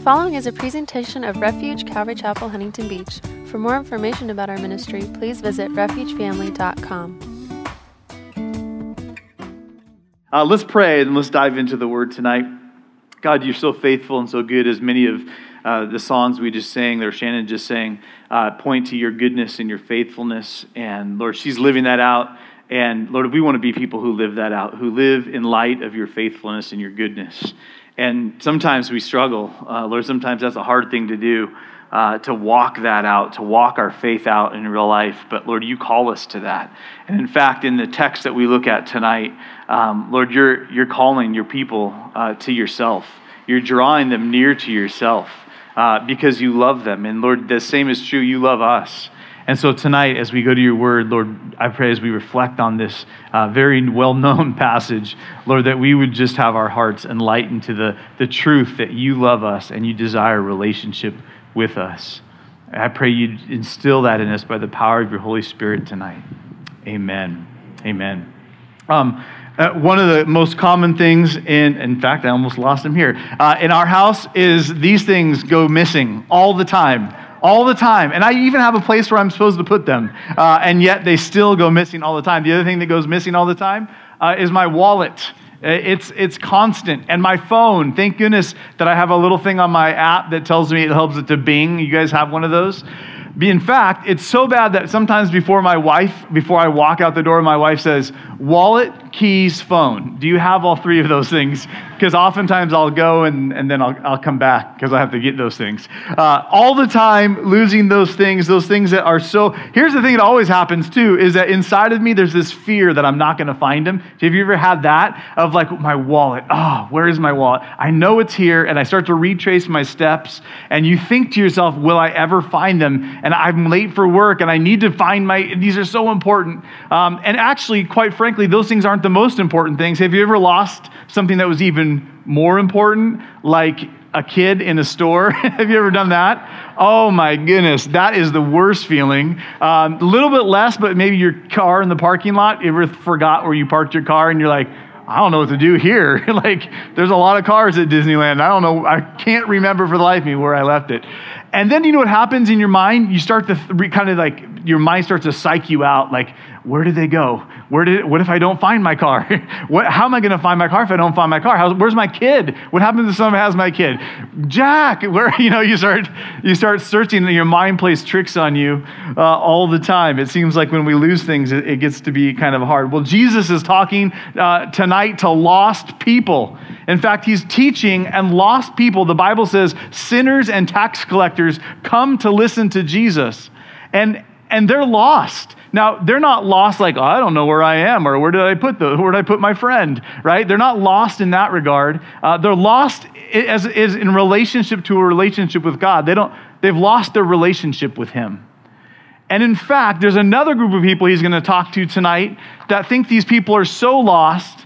following is a presentation of Refuge Calvary Chapel, Huntington Beach. For more information about our ministry, please visit refugefamily.com. Let's pray and let's dive into the Word tonight. God, you're so faithful and so good, as many of the songs we just sang, or Shannon just sang, point to your goodness and your faithfulness. And Lord, she's living that out. And Lord, we want to be people who live that out, who live in light of your faithfulness and your goodness. And sometimes we struggle. Lord, sometimes that's a hard thing to do, to walk that out, to walk our faith out in real life. But Lord, you call us to that. And in fact, in the text that we look at tonight, Lord, you're calling your people to yourself. You're drawing them near to yourself because you love them. And Lord, the same is true. You love us. And so tonight, as we go to your word, Lord, I pray as we reflect on this very well-known passage, Lord, that we would just have our hearts enlightened to the truth that you love us and you desire a relationship with us. I pray you'd instill that in us by the power of your Holy Spirit tonight. Amen. Amen. One of the most common things in fact, I almost lost him here, in our house is these things go missing all the time. All the time. And I even have a place where I'm supposed to put them. And yet they still go missing all the time. The other thing that goes missing all the time is my wallet. It's constant. And my phone. Thank goodness that I have a little thing on my app that tells me, it helps it to bing. You guys have one of those? In fact, it's so bad that sometimes before I walk out the door, my wife says, wallet, keys, phone. Do you have all three of those things? Because oftentimes I'll go and then I'll come back because I have to get those things. All the time, losing those things that are so... Here's the thing that always happens too, is that inside of me, there's this fear that I'm not going to find them. Have you ever had that? Of like, my wallet. Oh, where is my wallet? I know it's here, and I start to retrace my steps, and you think to yourself, will I ever find them? And I'm late for work, and I need to find these are so important. And actually, quite frankly, those things aren't the most important things. Have you ever lost something that was even more important, like a kid in a store? Have you ever done that? Oh my goodness, that is the worst feeling. A little bit less, but maybe your car in the parking lot. You ever forgot where you parked your car and you're like, I don't know what to do here. Like, there's a lot of cars at Disneyland. I don't know. I can't remember for the life of me where I left it. And then you know what happens in your mind? You start to your mind starts to psych you out. Like, where did they go? What if I don't find my car? How am I going to find my car if I don't find my car? Where's my kid? What happens if someone has my kid? Jack, where, you start searching, and your mind plays tricks on you all the time. It seems like when we lose things, it gets to be kind of hard. Well, Jesus is talking tonight to lost people. In fact, he's teaching, and lost people, the Bible says, sinners and tax collectors come to listen to Jesus. And they're lost. Now, they're not lost like, oh, I don't know where I am, or where did I put my friend, right? They're not lost in that regard. They're lost as in relationship to a relationship with God. They've lost their relationship with him. And in fact, there's another group of people he's going to talk to tonight that think these people are so lost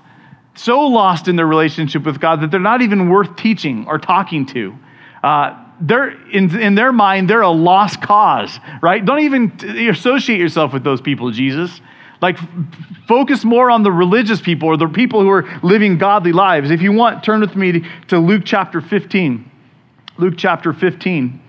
in their relationship with God that they're not even worth teaching or talking to. They're in their mind, they're a lost cause, right? Don't even associate yourself with those people, Jesus. Like, focus more on the religious people, or the people who are living godly lives. If you want, turn with me to Luke chapter 15. Luke chapter 15.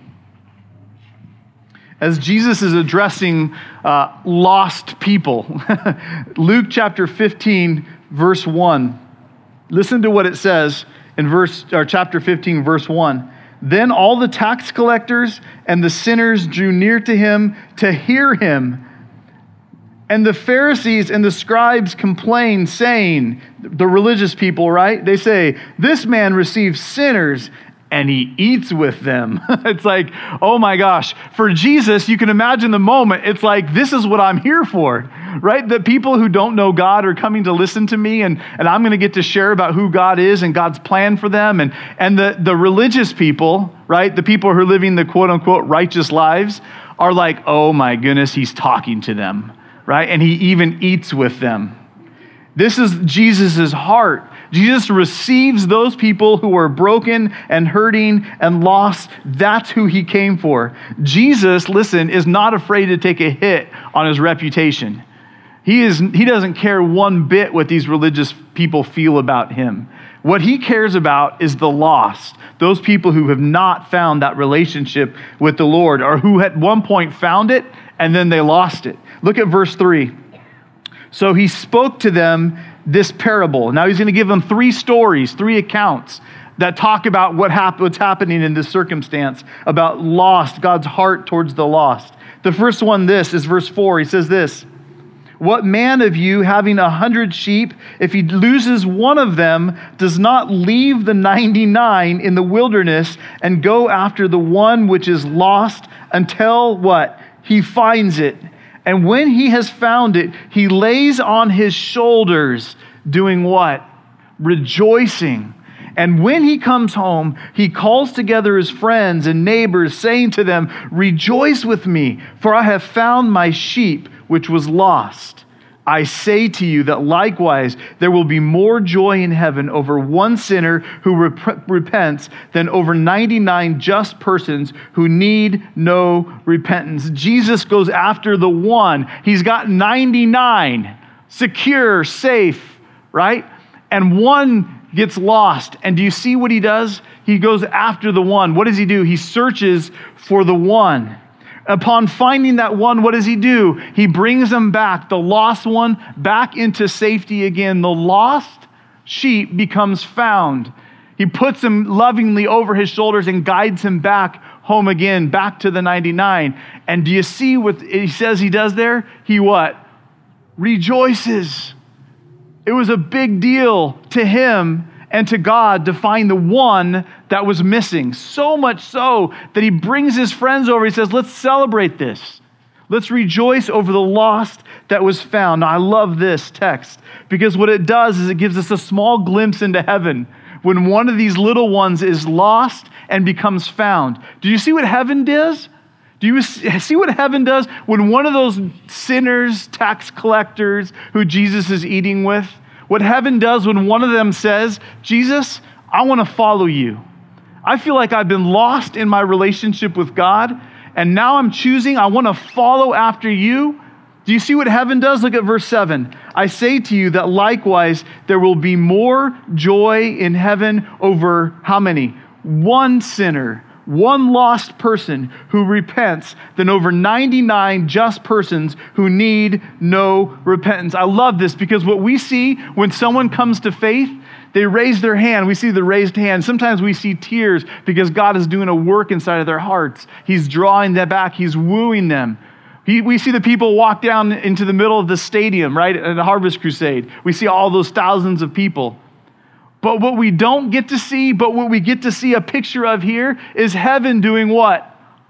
As Jesus is addressing lost people. Luke chapter 15, verse 1. Listen to what it says in chapter 15, verse 1. Then all the tax collectors and the sinners drew near to him to hear him. And the Pharisees and the scribes complained, saying, the religious people, right? They say, this man receives sinners and he eats with them. It's like, oh my gosh. For Jesus, you can imagine the moment. It's like, this is what I'm here for, right? The people who don't know God are coming to listen to me, and I'm going to get to share about who God is and God's plan for them. And the religious people, right? The people who are living the quote unquote righteous lives are like, oh my goodness, he's talking to them, right? And he even eats with them. This is Jesus's heart. Jesus receives those people who are broken and hurting and lost. That's who he came for. Jesus, listen, is not afraid to take a hit on his reputation. He doesn't care one bit what these religious people feel about him. What he cares about is the lost, those people who have not found that relationship with the Lord, or who at one point found it and then they lost it. Look at verse 3. So he spoke to them this parable. Now he's going to give them 3 stories, 3 accounts that talk about what's happening in this circumstance, about lost, God's heart towards the lost. The first one, this is verse 4. He says this: what man of you, having 100 sheep, if he loses one of them, does not leave the 99 in the wilderness and go after the one which is lost until what? He finds it. And when he has found it, he lays on his shoulders, doing what? Rejoicing. And when he comes home, he calls together his friends and neighbors, saying to them, rejoice with me, for I have found my sheep which was lost. I say to you that likewise there will be more joy in heaven over one sinner who repents than over 99 just persons who need no repentance. Jesus goes after the one. He's got 99, secure, safe, right? And one gets lost. And do you see what he does? He goes after the one. What does he do? He searches for the one. Upon finding that one, what does he do? He brings them back, the lost one, back into safety again. The lost sheep becomes found. He puts him lovingly over his shoulders and guides him back home again, back to the 99. And do you see what he says he does there? He what? Rejoices. It was a big deal to him and to God to find the one that was missing. So much so that he brings his friends over. He says, let's celebrate this. Let's rejoice over the lost that was found. Now, I love this text because what it does is it gives us a small glimpse into heaven when one of these little ones is lost and becomes found. Do you see what heaven does? Do you see what heaven does when one of those sinners, tax collectors who Jesus is eating with, what heaven does when one of them says, Jesus, I want to follow you. I feel like I've been lost in my relationship with God, and now I'm choosing, I want to follow after you. Do you see what heaven does? Look at verse 7. I say to you that likewise there will be more joy in heaven over how many? One sinner, one lost person who repents than over 99 just persons who need no repentance. I love this because what we see when someone comes to faith, they raise their hand. We see the raised hand. Sometimes we see tears because God is doing a work inside of their hearts. He's drawing them back. He's wooing them. We see the people walk down into the middle of the stadium, right, at the Harvest Crusade. We see all those thousands of people. But what we don't get to see, but what we get to see a picture of here is heaven doing what?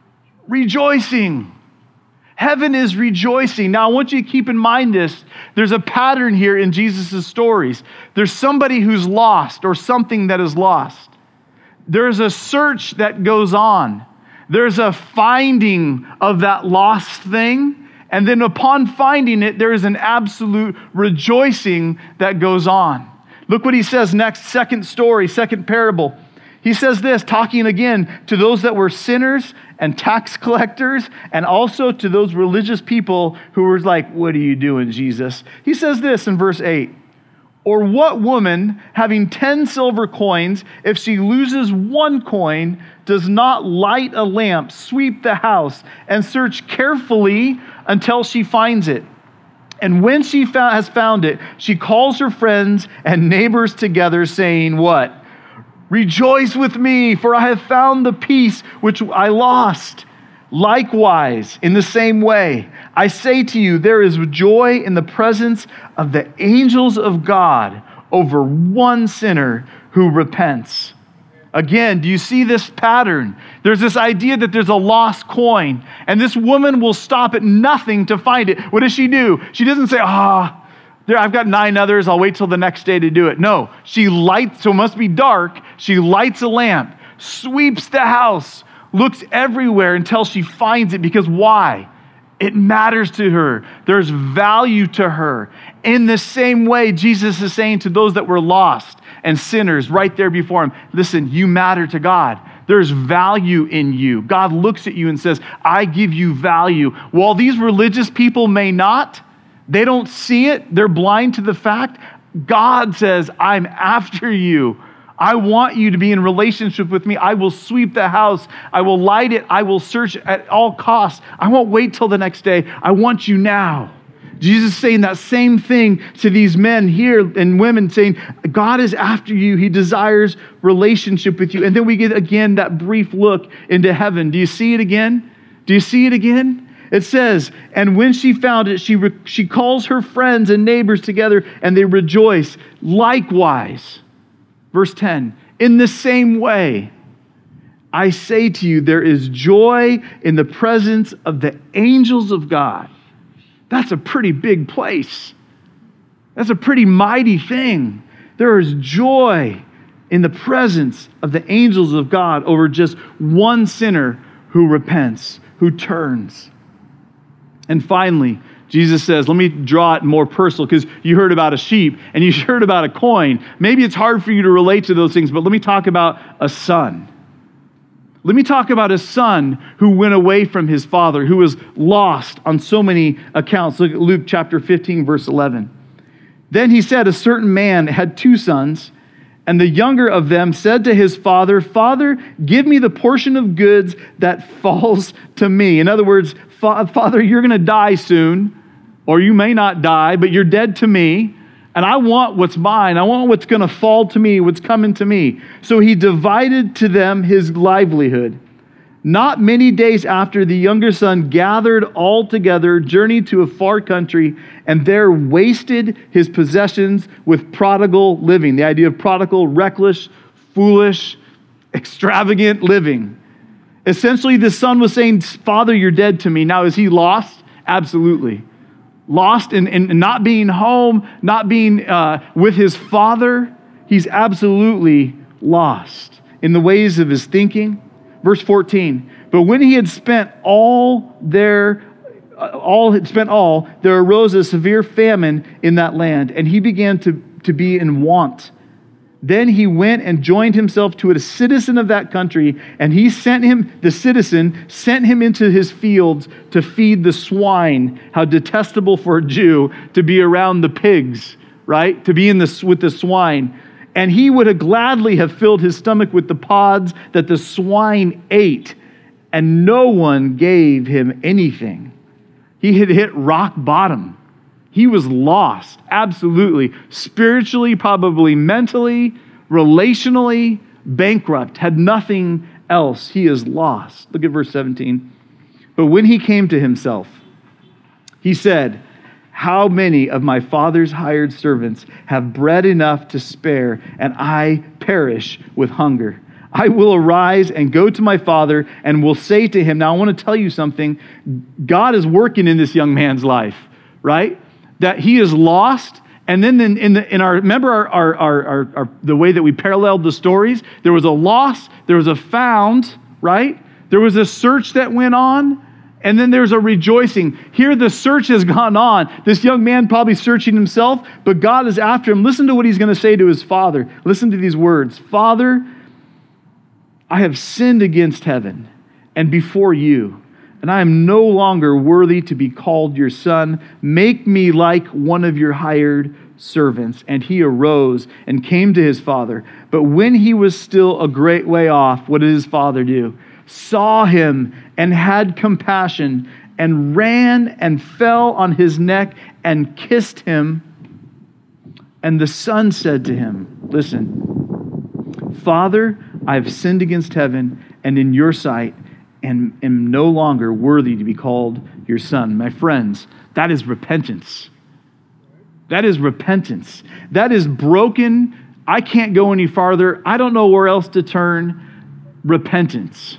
Rejoicing. Heaven is rejoicing. Now, I want you to keep in mind this. There's a pattern here in Jesus' stories. There's somebody who's lost or something that is lost. There's a search that goes on. There's a finding of that lost thing. And then upon finding it, there is an absolute rejoicing that goes on. Look what he says next, second story, second parable. He says this, talking again to those that were sinners and tax collectors, and also to those religious people who were like, what are you doing, Jesus? He says this in verse 8. Or what woman, having 10 silver coins, if she loses one coin, does not light a lamp, sweep the house, and search carefully until she finds it? And when she has found it, she calls her friends and neighbors together, saying, what? Rejoice with me, for I have found the piece which I lost. Likewise, in the same way, I say to you, there is joy in the presence of the angels of God over one sinner who repents. Again, do you see this pattern? There's this idea that there's a lost coin, and this woman will stop at nothing to find it. What does she do? She doesn't say, I've got 9 others, I'll wait till the next day to do it. No, she lights, so it must be dark. She lights a lamp, sweeps the house, looks everywhere until she finds it. Because why? It matters to her. There's value to her. In the same way, Jesus is saying to those that were lost and sinners right there before him, listen, you matter to God. There's value in you. God looks at you and says, I give you value. While these religious people may not, they don't see it. They're blind to the fact. God says, I'm after you. I want you to be in relationship with me. I will sweep the house. I will light it. I will search at all costs. I won't wait till the next day. I want you now. Jesus is saying that same thing to these men here and women, saying, God is after you. He desires relationship with you. And then we get again that brief look into heaven. Do you see it again? Do you see it again? It says, and when she found it, she calls her friends and neighbors together, and they rejoice. Likewise, verse 10, in the same way, I say to you, there is joy in the presence of the angels of God. That's a pretty big place. That's a pretty mighty thing. There is joy in the presence of the angels of God over just one sinner who repents, who turns. And finally, Jesus says, let me draw it more personal, because you heard about a sheep and you heard about a coin. Maybe it's hard for you to relate to those things, but let me talk about a son. Let me talk about a son who went away from his father, who was lost on so many accounts. Look at Luke chapter 15, verse 11. Then he said, a certain man had 2 sons, and the younger of them said to his father, Father, give me the portion of goods that falls to me. In other words, Father, you're going to die soon, or you may not die, but you're dead to me. And I want what's mine. I want what's going to fall to me, what's coming to me. So he divided to them his livelihood. Not many days after, the younger son gathered all together, journeyed to a far country, and there wasted his possessions with prodigal living. The idea of prodigal, reckless, foolish, extravagant living. Essentially, the son was saying, Father, you're dead to me. Now, is he lost? Absolutely. Lost in not being home, not being with his father. He's absolutely lost in the ways of his thinking. Verse 14, but when he had spent all, there arose a severe famine in that land, and he began to be in want. Then he went and joined himself to a citizen of that country, and the citizen sent him into his fields to feed the swine. How detestable for a Jew to be around the pigs, right? To be with the swine. And he would have gladly have filled his stomach with the pods that the swine ate, and no one gave him anything. He had hit rock bottom. He was lost, absolutely. Spiritually, probably mentally, relationally, bankrupt, had nothing else. He is lost. Look at verse 17. But when he came to himself, he said, how many of my father's hired servants have bread enough to spare, and I perish with hunger? I will arise and go to my father and will say to him. Now I want to tell you something. God is working in this young man's life, right? That he is lost, and then remember the way that we paralleled the stories. There was a loss, there was a found, right? There was a search that went on, and then there's a rejoicing. Here the search has gone on. This young man probably searching himself, but God is after him. Listen to what he's going to say to his father. Listen to these words. Father, I have sinned against heaven and before you, and I am no longer worthy to be called your son. Make me like one of your hired servants. And he arose and came to his father. But when he was still a great way off, what did his father do? Saw him and had compassion and ran and fell on his neck and kissed him. And the son said to him, listen, Father, I have sinned against heaven and in your sight, and am no longer worthy to be called your son. My friends, that is repentance. That is repentance. That is broken. I can't go any farther. I don't know where else to turn. Repentance.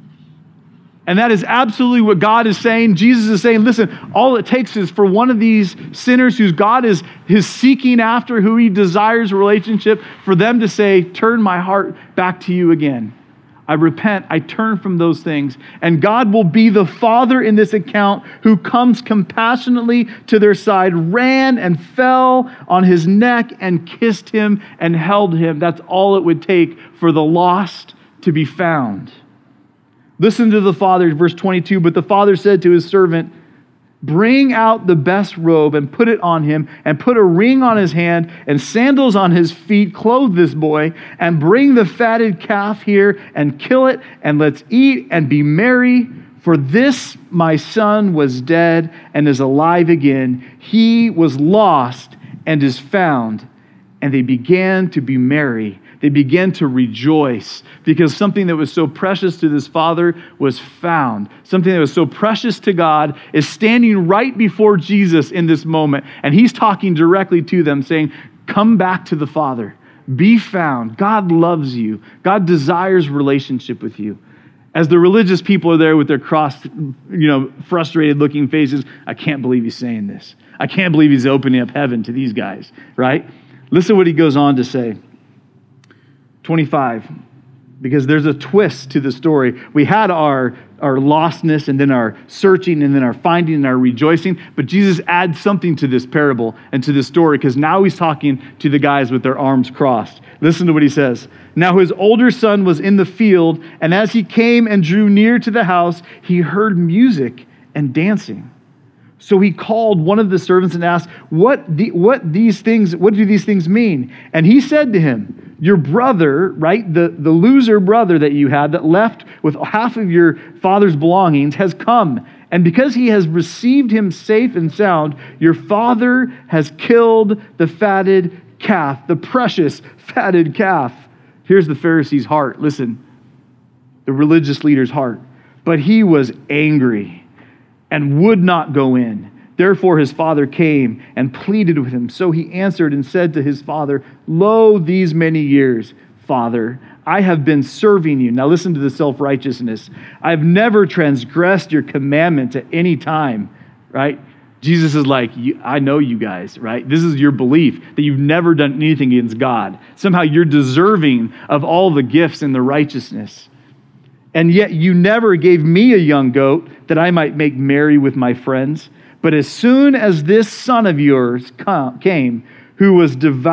And that is absolutely what God is saying. Jesus is saying, listen, all it takes is for one of these sinners whose God is seeking after, who he desires a relationship, for them to say, turn my heart back to you again. I repent, I turn from those things. And God will be the Father in this account who comes compassionately to their side, ran and fell on his neck and kissed him and held him. That's all it would take for the lost to be found. Listen to the Father, verse 22. But the Father said to his servant, Bring out the best robe and put it on him, and put a ring on his hand and sandals on his feet. Clothe this boy, and bring the fatted calf here and kill it, and let's eat and be merry. For this my son was dead and is alive again. He was lost and is found. And they began to be merry. They began to rejoice because something that was so precious to this father was found. Something that was so precious to God is standing right before Jesus in this moment. And he's talking directly to them saying, come back to the Father. Be found. God loves you. God desires relationship with you. As the religious people are there with their crossed, frustrated looking faces, I can't believe he's saying this. I can't believe he's opening up heaven to these guys, right? Listen to what he goes on to say. 25, because there's a twist to the story. We had our lostness and then our searching and then our finding and our rejoicing, but Jesus adds something to this parable and to this story because now he's talking to the guys with their arms crossed. Listen to what he says. Now his older son was in the field, and as he came and drew near to the house, he heard music and dancing. So he called one of the servants and asked, what do these things mean? And he said to him, your brother, right, the loser brother that you had that left with half of your father's belongings has come. And because he has received him safe and sound, your father has killed the fatted calf, the precious fatted calf. Here's the Pharisee's heart. Listen, the religious leader's heart. But he was angry and would not go in. Therefore his father came and pleaded with him. So he answered and said to his father, lo, these many years, Father, I have been serving you. Now listen to the self-righteousness. I've never transgressed your commandment at any time, right? Jesus is like, I know you guys, right? This is your belief that you've never done anything against God. Somehow you're deserving of all the gifts and the righteousness. And yet you never gave me a young goat that I might make merry with my friends. But as soon as this son of yours came, who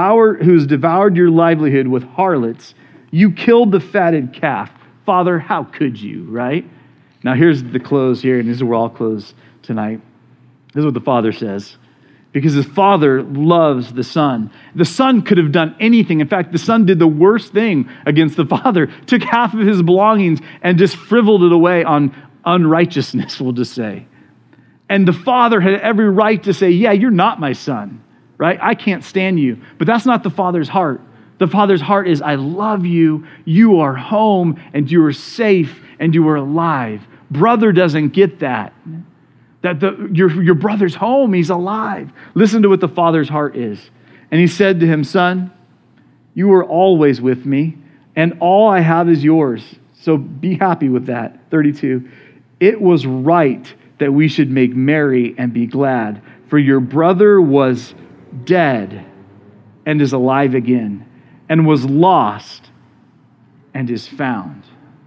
devoured your livelihood with harlots, you killed the fatted calf. Father, how could you, right? Now here's the close here, and this is where I'll close tonight. This is what the Father says. Because the Father loves the Son. The Son could have done anything. In fact, the Son did the worst thing against the Father. Took half of his belongings and just frivoled it away on unrighteousness, we'll just say. And the Father had every right to say, yeah, you're not my son, right? I can't stand you. But that's not the Father's heart. The Father's heart is, I love you. You are home and you are safe and you are alive. Brother doesn't get that. That your brother's home, he's alive. Listen to what the Father's heart is. And he said to him, son, you are always with me, and all I have is yours. So be happy with that. 32. It was right that we should make merry and be glad, for your brother was dead and is alive again, and was lost and is found.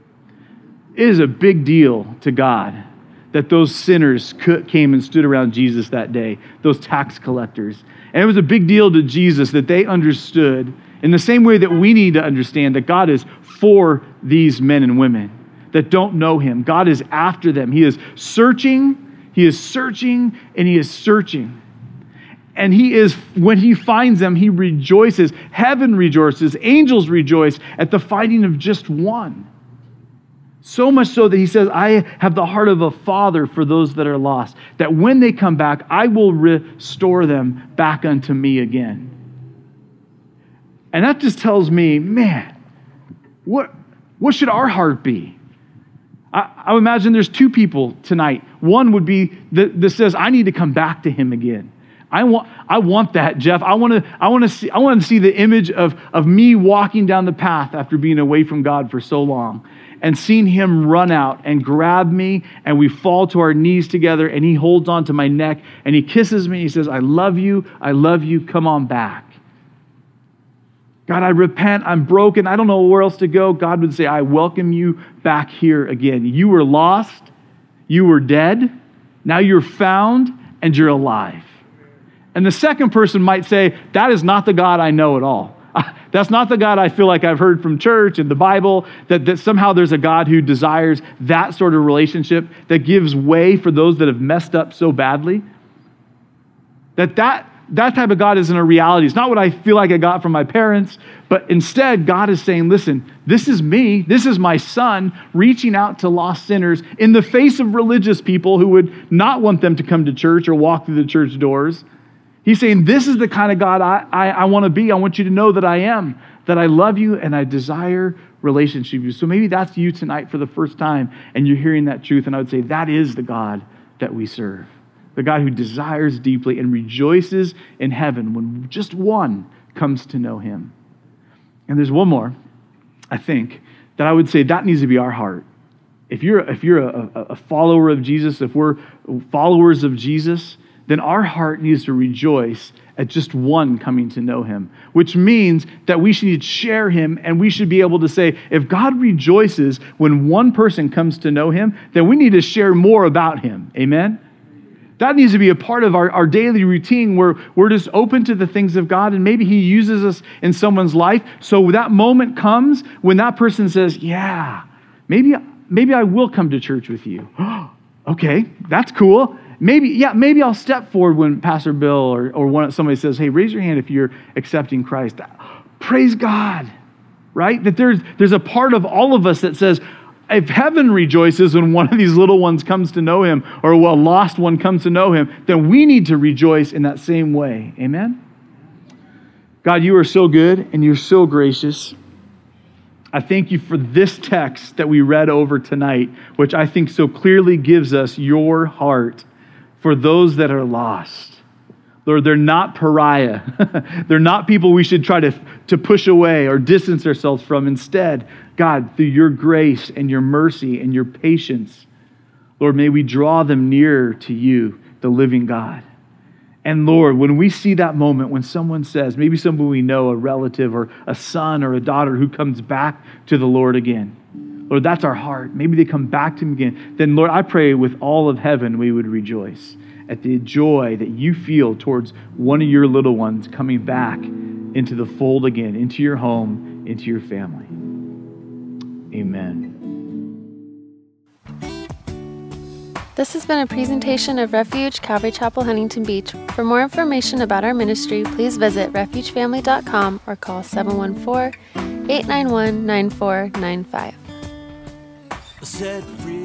It is a big deal to God that those sinners came and stood around Jesus that day, those tax collectors. And it was a big deal to Jesus that they understood, in the same way that we need to understand, that God is for these men and women that don't know him. God is after them. He is searching, and he is searching. And he is, when he finds them, he rejoices. Heaven rejoices. Angels rejoice at the finding of just one. So much so that he says, I have the heart of a father for those that are lost, that when they come back, I will restore them back unto me again. And that just tells me, man, what should our heart be? I imagine there's two people tonight. One would be that says, I need to come back to him again. I want that, Jeff. I want to see the image of me walking down the path after being away from God for so long, and seeing him run out and grab me, and we fall to our knees together, and he holds on to my neck, and he kisses me, and he says, I love you, come on back. God, I repent, I'm broken, I don't know where else to go. God would say, I welcome you back here again. You were lost, you were dead, now you're found, and you're alive. And the second person might say, that is not the God I know at all. That's not the God I feel like I've heard from church and the Bible, that somehow there's a God who desires that sort of relationship that gives way for those that have messed up so badly. That type of God isn't a reality. It's not what I feel like I got from my parents, but instead God is saying, listen, this is me, this is my son reaching out to lost sinners in the face of religious people who would not want them to come to church or walk through the church doors. He's saying, this is the kind of God I want to be. I want you to know that I am, that I love you and I desire relationship with you. So maybe that's you tonight for the first time and you're hearing that truth. And I would say that is the God that we serve. The God who desires deeply and rejoices in heaven when just one comes to know him. And there's one more, I think, that I would say that needs to be our heart. If you're a follower of Jesus, if we're followers of Jesus, then our heart needs to rejoice at just one coming to know him, which means that we should share him and we should be able to say, if God rejoices when one person comes to know him, then we need to share more about him. Amen? That needs to be a part of our daily routine where we're just open to the things of God and maybe he uses us in someone's life. So that moment comes when that person says, yeah, maybe I will come to church with you. Okay, that's cool. Maybe I'll step forward when Pastor Bill or somebody says, hey, raise your hand if you're accepting Christ. Praise God, right? That there's a part of all of us that says, if heaven rejoices when one of these little ones comes to know him or a lost one comes to know him, then we need to rejoice in that same way. Amen? God, you are so good and you're so gracious. I thank you for this text that we read over tonight, which I think so clearly gives us your heart for those that are lost. Lord, they're not pariah. They're not people we should try to push away or distance ourselves from. Instead, God, through your grace and your mercy and your patience, Lord, may we draw them nearer to you, the living God. And Lord, when we see that moment when someone says, maybe someone we know, a relative or a son or a daughter who comes back to the Lord again, Lord, that's our heart. Maybe they come back to him again. Then, Lord, I pray with all of heaven we would rejoice at the joy that you feel towards one of your little ones coming back into the fold again, into your home, into your family. Amen. This has been a presentation of Refuge Calvary Chapel, Huntington Beach. For more information about our ministry, please visit refugefamily.com or call 714-891-9495. Set free.